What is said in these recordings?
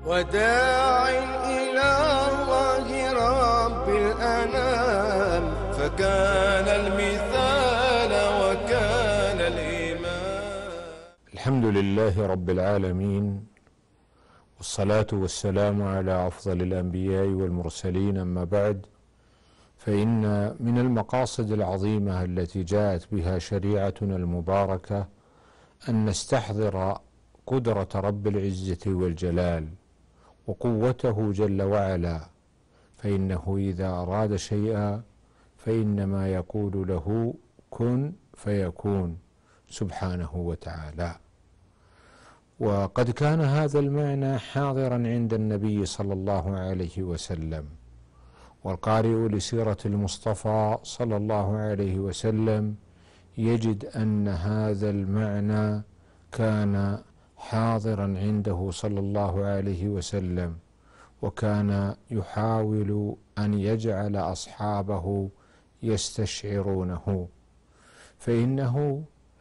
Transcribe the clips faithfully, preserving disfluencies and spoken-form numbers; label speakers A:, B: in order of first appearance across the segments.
A: وداع إلى الله رب الأنام، فكان المثال وكان الإمام.
B: الحمد لله رب العالمين، والصلاة والسلام على أفضل الأنبياء والمرسلين، أما بعد، فإن من المقاصد العظيمة التي جاءت بها شريعتنا المباركة أن نستحضر قدرة رب العزة والجلال وقوته جل وعلا، فإنه إذا أراد شيئا فإنما يقول له كن فيكون سبحانه وتعالى. وقد كان هذا المعنى حاضرا عند النبي صلى الله عليه وسلم، والقارئ لسيرة المصطفى صلى الله عليه وسلم يجد أن هذا المعنى كان حاضرا عنده صلى الله عليه وسلم، وكان يحاول أن يجعل أصحابه يستشعرونه، فإنه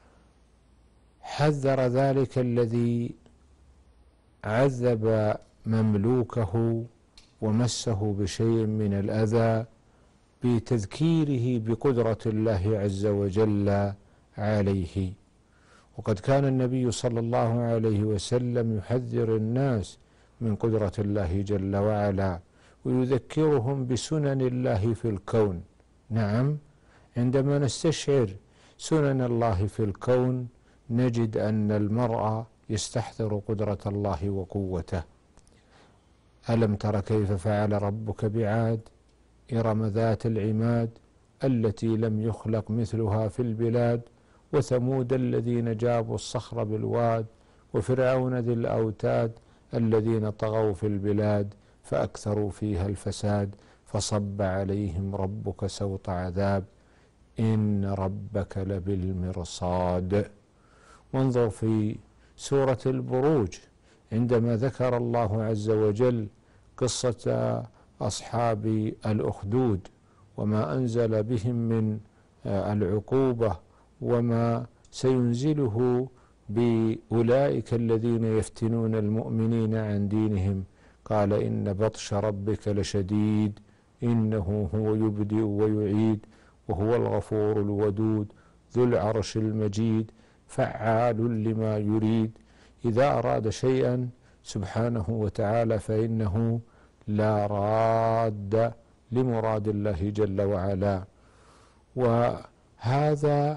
B: حذر ذلك الذي عذب مملوكه ومسه بشيء من الأذى بتذكيره بقدرة الله عز وجل عليه. وقد كان النبي صلى الله عليه وسلم يحذر الناس من قدرة الله جل وعلا، ويذكرهم بسنن الله في الكون. نعم، عندما نستشعر سنن الله في الكون نجد أن المرء يستحضر قدرة الله وقوته. ألم تر كيف فعل ربك بعاد إرم ذات العماد التي لم يخلق مثلها في البلاد، وثمود الذين جابوا الصخر بالواد، وفرعون ذي الأوتاد الذين طغوا في البلاد فأكثروا فيها الفساد، فصب عليهم ربك سوط عذاب إن ربك لبالمرصاد. وانظر في سورة البروج عندما ذكر الله عز وجل قصة أصحاب الأخدود وما أنزل بهم من العقوبة وما سينزله بأولئك الذين يفتنون المؤمنين عن دينهم، قال إن بطش ربك لشديد إنه هو يبدئ ويعيد وهو الغفور الودود ذو العرش المجيد فعال لما يريد. إذا أراد شيئا سبحانه وتعالى فإنه لا راد لمراد الله جل وعلا. وهذا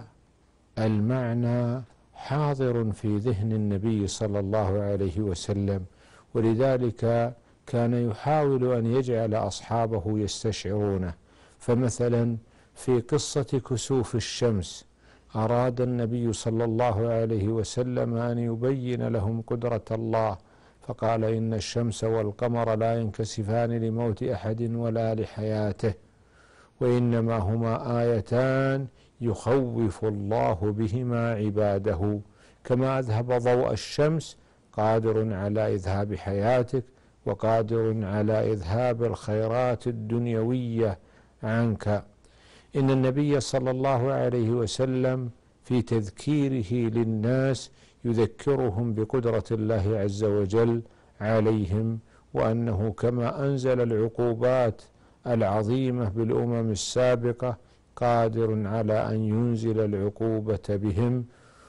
B: المعنى حاضر في ذهن النبي صلى الله عليه وسلم، ولذلك كان يحاول أن يجعل أصحابه يستشعرونه. فمثلا في قصة كسوف الشمس أراد النبي صلى الله عليه وسلم أن يبين لهم قدرة الله، فقال إن الشمس والقمر لا ينكسفان لموت أحد ولا لحياته، وإنما هما آيتان يخوف الله بهما عباده، كما أذهب ضوء الشمس قادر على إذهاب حياتك وقادر على إذهاب الخيرات الدنيوية عنك. إن النبي صلى الله عليه وسلم في تذكيره للناس يذكرهم بقدرة الله عز وجل عليهم، وأنه كما أنزل العقوبات العظيمة بالأمم السابقة قادر على أن ينزل العقوبة بهم.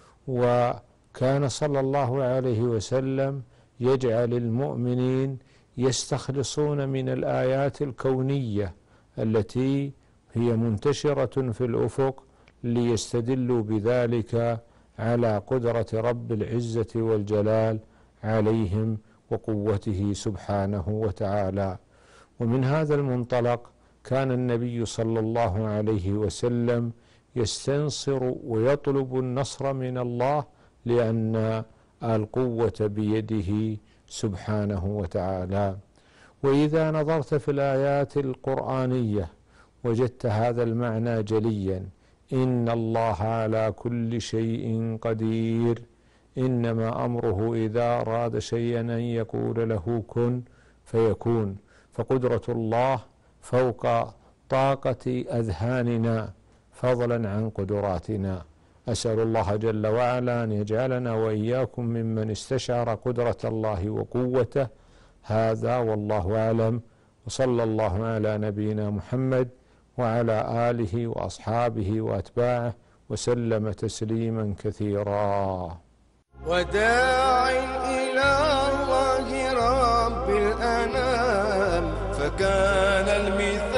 B: وكان صلى الله عليه وسلم يجعل المؤمنين يستخلصون من الآيات الكونية التي هي منتشرة في الأفق ليستدلوا بذلك على قدرة رب العزة والجلال عليهم وقوته سبحانه وتعالى. ومن هذا المنطلق كان النبي صلى الله عليه وسلم يستنصر ويطلب النصر من الله، لأن القوة بيده سبحانه وتعالى. وإذا نظرت في الآيات القرآنية وجدت هذا المعنى جليا: إن الله على كل شيء قدير، إنما أمره إذا أراد شيئا أن يقول له كن فيكون. فقدرة الله فوق طاقة أذهاننا فضلا عن قدراتنا. أسأل الله جل وعلا أن يجعلنا وإياكم ممن استشعر قدرة الله وقوته. هذا والله أعلم، وصلى الله على نبينا محمد وعلى آله وأصحابه وأتباعه وسلم تسليما كثيرا.
A: وداع إلى الله رب الأنام، فكان المثال